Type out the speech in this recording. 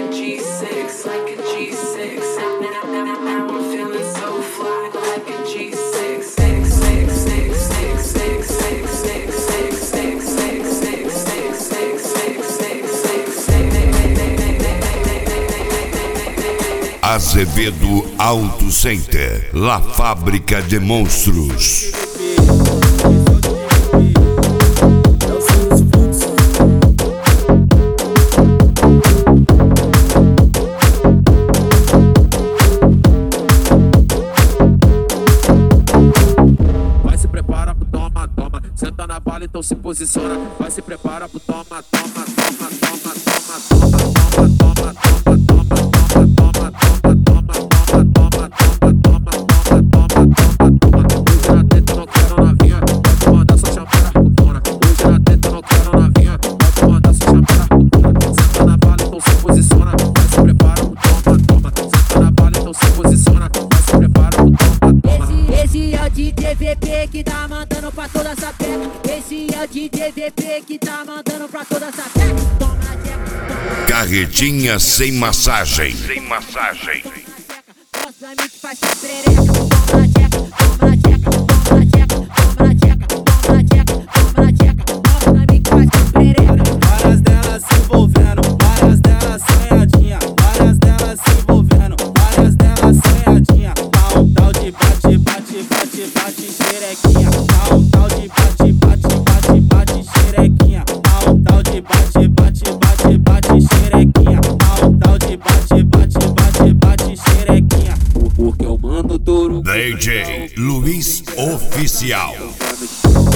G6, like a G6. Now I'm feeling so fly, like a G6. Six, six, six, six, six, six, six, six, six, six, six, six, six, six, six, six. Azevedo Auto Center, la fábrica de monstros. Vai se prepara pro toma, toma. Senta na bala, então se posiciona. Vai se prepara pro toma, toma, toma, toma, toma, toma, toma, toma, toma, toma. Esse é o de DVP que tá mandando pra toda essa peca. Esse é o de DVP que tá mandando pra toda essa peca. Toma jeca. Carretinha sem massagem. Sem massagem. Mostra pra mim que faz perereca. Toma jeca, toma jeca, toma jeca, toma jeca, toma jeca, toma jeca. Mostra pra mim que faz perereca. Várias delas se envolvendo, várias delas sonhadinha, várias delas se envolvendo, várias delas sonhadinha. Dá um tal de bate, bate, bate, bate, xerequinha. Dá um tal de bate, bate, bate, bate, xerequinha. Dá um tal de bate, bate, bate, bate, xerequinha. Dá um tal de bate, bate, bate, bate, xerequinha. Porque eu mando touro. DJ Luiz Oficial.